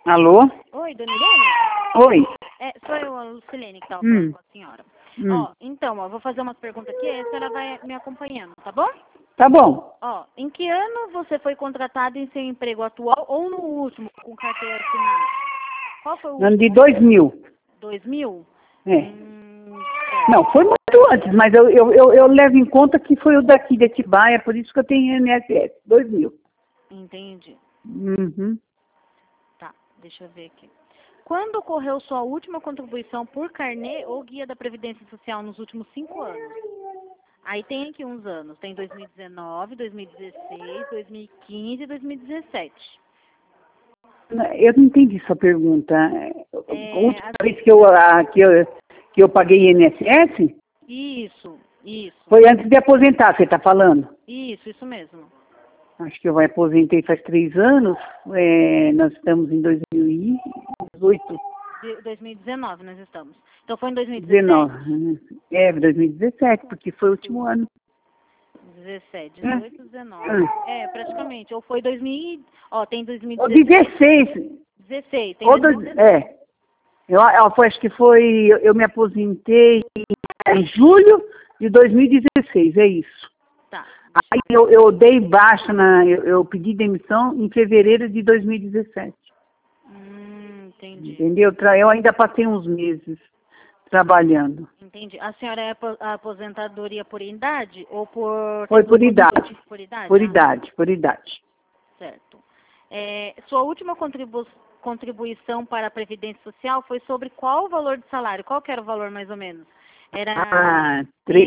Alô? Oi, dona Irene? Oi. Sou eu, a Lucilene, que estava falando com a senhora. Então, vou fazer umas perguntas aqui, a senhora vai me acompanhando, tá bom? Tá bom. Em que ano você foi contratado em seu emprego atual ou no último, com carteira assinada? Qual foi o último? Ano de 2000. 2000? É. Certo. Não, foi muito antes, mas eu levo em conta que foi o daqui de Atibaia, por isso que eu tenho INSS. 2000. Entendi. Uhum. Tá, deixa eu ver aqui. Quando ocorreu sua última contribuição por carnê ou guia da Previdência Social nos últimos 5 anos? Aí tem aqui uns anos. Tem 2019, 2016, 2015 e 2017. Eu não entendi sua pergunta. A última vez que eu paguei INSS Isso. foi antes de aposentar, você está falando? Isso mesmo. Acho que eu aposentei faz 3 anos. Nós estamos em 2018. 2019 nós estamos. Então foi em 2017? 2017, porque foi o último ano. 17, 18, 19. Praticamente. Ou foi 2000, tem 2016. Ou 16. 16, tem Ou 2016. Acho que foi, eu me aposentei em julho de 2016, é isso. Tá. Aí eu dei baixa, eu pedi demissão em fevereiro de 2017. Entendi. Entendeu? Eu ainda passei uns meses trabalhando. Entendi. A senhora é aposentadoria por idade ou por... Foi por idade. Por idade? Por idade. Certo. Sua última contribuição para a Previdência Social foi sobre qual o valor de salário? Qual que era o valor mais ou menos? Era...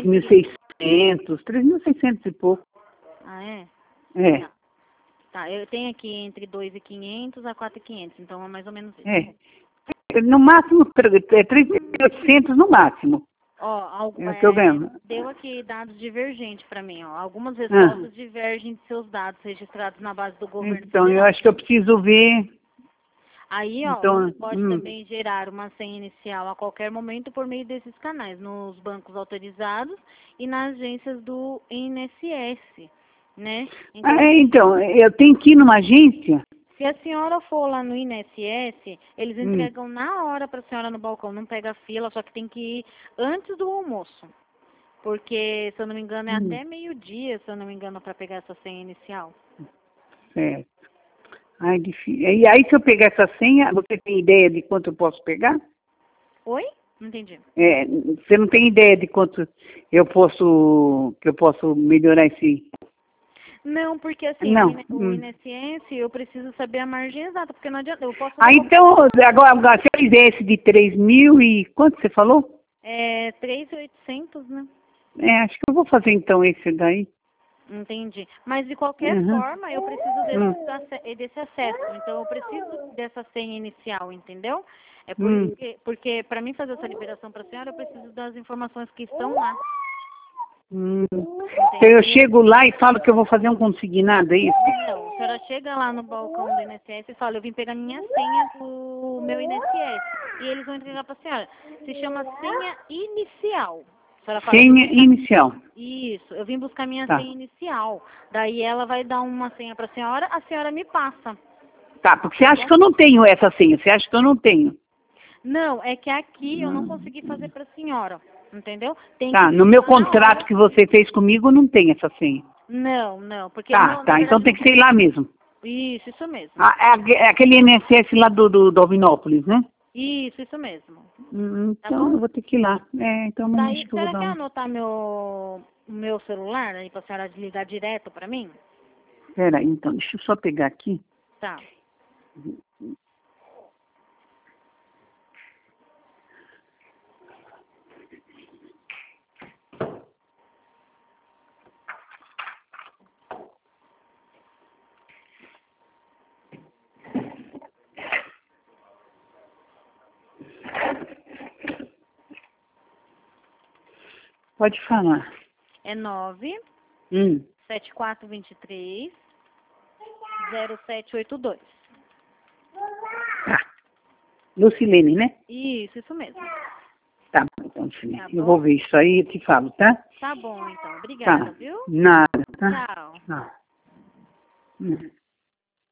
3.600 e pouco. Ah, é? É. Tá, eu tenho aqui entre 2.500 a 4.500, então é mais ou menos isso. No máximo, 3.800 no máximo. É o que eu ganho. Deu aqui dados divergentes para mim, Algumas respostas divergem de seus dados registrados na base do governo Então, federal. eu acho que eu preciso ver. Aí, Então, você pode também gerar uma senha inicial a qualquer momento por meio desses canais, nos bancos autorizados e nas agências do INSS, né? Então, eu tenho que ir numa agência? Se a senhora for lá no INSS, eles entregam na hora para a senhora no balcão, não pega fila, só que tem que ir antes do almoço. Porque, se eu não me engano, é até meio-dia, se eu não me engano, para pegar essa senha inicial. Certo. Difícil. E aí, se eu pegar essa senha, você tem ideia de quanto eu posso pegar? Oi? Não entendi. Você não tem ideia de quanto que eu posso melhorar esse... Não, porque assim, o INSS, eu preciso saber a margem exata, porque não adianta, eu posso... então, agora, se eu fizer esse de 3.000 e... Quanto você falou? 3.800, né? Acho que eu vou fazer então esse daí. Entendi. Mas de qualquer forma, eu preciso desse acesso. Então, eu preciso dessa senha inicial, entendeu? Porque para mim fazer essa liberação para a senhora, eu preciso das informações que estão lá. Então eu chego lá e falo que eu vou fazer um consignado, é isso? Não, a senhora chega lá no balcão do INSS e fala, eu vim pegar minha senha do meu INSS. E eles vão entregar para a senhora. Se chama senha inicial. Senha inicial. Isso, eu vim buscar minha senha inicial. Daí ela vai dar uma senha para a senhora me passa. Tá, porque você acha que eu não tenho essa senha? Você acha que eu não tenho? Não, é que aqui eu não consegui fazer para a senhora, entendeu? No meu contrato que você fez comigo não tem essa senha. Não, porque... Então tem que ser lá mesmo. Isso mesmo. É aquele INSS lá do Alvinópolis, né? Isso mesmo. Então eu vou ter que ir lá. Então Daí, a senhora quer anotar meu celular aí para a senhora ligar direto para mim? Peraí, então, deixa eu só pegar aqui. Tá. Pode falar. É 7423 0782. Lucilene, né? Isso mesmo. Tá bom, então, filha. Eu vou ver isso aí e te falo, tá? Tá bom, então. Obrigada, viu? Nada, tá? Tchau. Tchau.